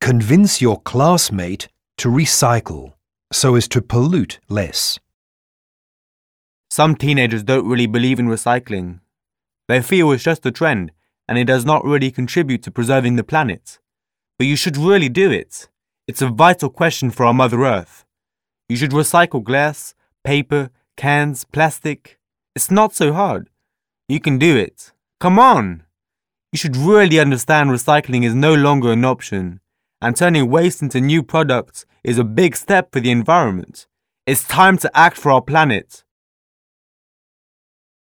Convince your classmate to recycle so as to pollute less. Some teenagers don't really believe in recycling. They feel it's just a trend and it does not really contribute to preserving the planet. But you should really do it. It's a vital question for our Mother Earth. You should recycle glass, paper, cans, plastic. It's not so hard. You can do it. Come on! You should really understand recycling is no longer an option, and turning waste into new products is a big step for the environment. It's time to act for our planet.